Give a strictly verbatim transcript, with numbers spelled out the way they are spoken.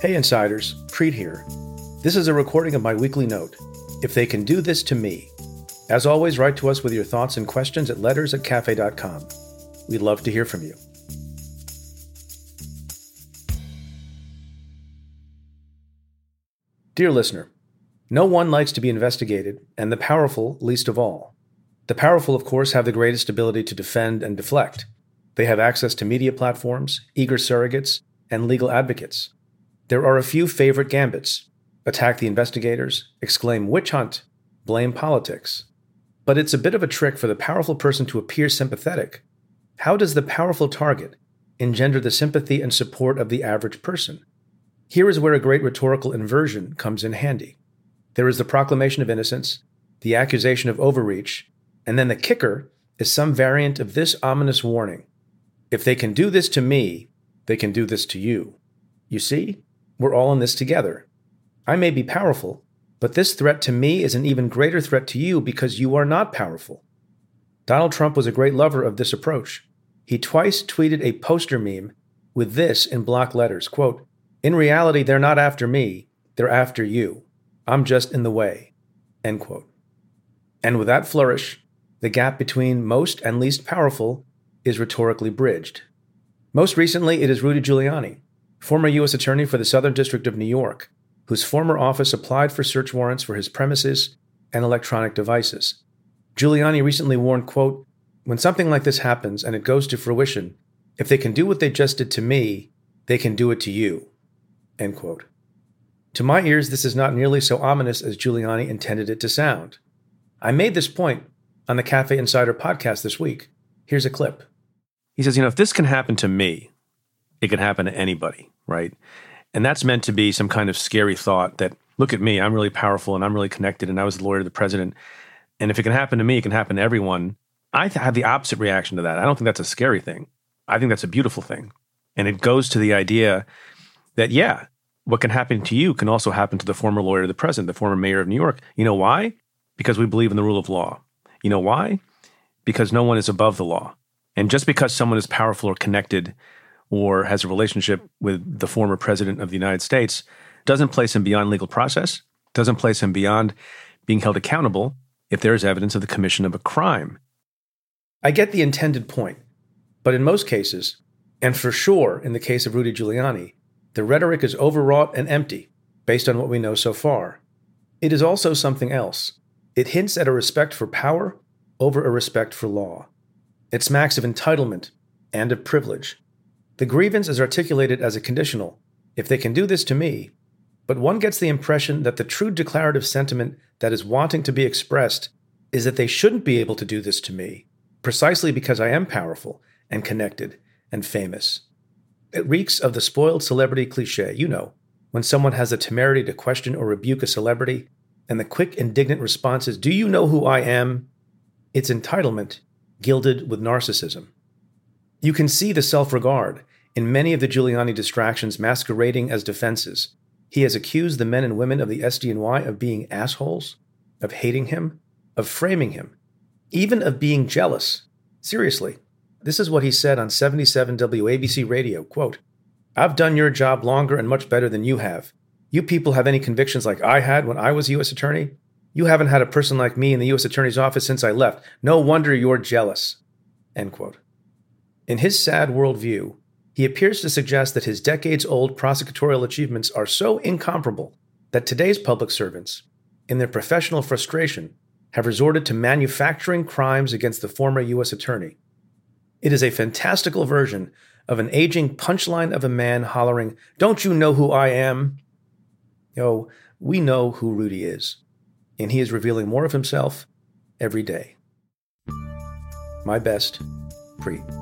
Hey Insiders, Preet here. This is a recording of my weekly note, If They Can Do This to Me. As always, write to us with your thoughts and questions at letters at cafe dot com. We'd love to hear from you. Dear listener, no one likes to be investigated, and the powerful least of all. The powerful, of course, have the greatest ability to defend and deflect. They have access to media platforms, eager surrogates, and legal advocates. There are a few favorite gambits: attack the investigators, exclaim witch hunt, blame politics. But it's a bit of a trick for the powerful person to appear sympathetic. How does the powerful target engender the sympathy and support of the average person? Here is where a great rhetorical inversion comes in handy. There is the proclamation of innocence, the accusation of overreach, and then the kicker is some variant of this ominous warning. If they can do this to me, they can do this to you. You see? We're all in this together. I may be powerful, but this threat to me is an even greater threat to you because you are not powerful. Donald Trump was a great lover of this approach. He twice tweeted a poster meme with this in block letters, quote, "In reality, they're not after me, they're after you. I'm just in the way," end quote. And with that flourish, the gap between most and least powerful is rhetorically bridged. Most recently, it is Rudy Giuliani, former U S Attorney for the Southern District of New York, whose former office applied for search warrants for his premises and electronic devices. Giuliani recently warned, quote, "When something like this happens and it goes to fruition, if they can do what they just did to me, they can do it to you," end quote. To my ears, this is not nearly so ominous as Giuliani intended it to sound. I made this point on the Cafe Insider podcast this week. Here's a clip. He says, you know, if this can happen to me, it can happen to anybody, right? And that's meant to be some kind of scary thought that, look at me, I'm really powerful and I'm really connected and I was the lawyer to the president. And if it can happen to me, it can happen to everyone. I th- have the opposite reaction to that. I don't think that's a scary thing. I think that's a beautiful thing. And it goes to the idea that, yeah, what can happen to you can also happen to the former lawyer to the president, the former mayor of New York. You know why? Because we believe in the rule of law. You know why? Because no one is above the law. And just because someone is powerful or connected or has a relationship with the former president of the United States doesn't place him beyond legal process, doesn't place him beyond being held accountable if there is evidence of the commission of a crime. I get the intended point, but in most cases, and for sure in the case of Rudy Giuliani, the rhetoric is overwrought and empty based on what we know so far. It is also something else. It hints at a respect for power over a respect for law. It smacks of entitlement and of privilege. The grievance is articulated as a conditional, if they can do this to me, but one gets the impression that the true declarative sentiment that is wanting to be expressed is that they shouldn't be able to do this to me, precisely because I am powerful and connected and famous. It reeks of the spoiled celebrity cliché, you know, when someone has the temerity to question or rebuke a celebrity, and the quick, indignant response is, "Do you know who I am?" It's entitlement, gilded with narcissism. You can see the self-regard in many of the Giuliani distractions masquerading as defenses. He has accused the men and women of the S D N Y of being assholes, of hating him, of framing him, even of being jealous. Seriously, this is what he said on seventy-seven W A B C radio, quote, "I've done your job longer and much better than you have. You people have any convictions like I had when I was U S Attorney? You haven't had a person like me in the U S Attorney's office since I left. No wonder you're jealous," end quote. In his sad worldview, he appears to suggest that his decades-old prosecutorial achievements are so incomparable that today's public servants, in their professional frustration, have resorted to manufacturing crimes against the former U S Attorney. It is a fantastical version of an aging punchline of a man hollering, "Don't you know who I am?" Oh, we know who Rudy is, and he is revealing more of himself every day. My best, Preet.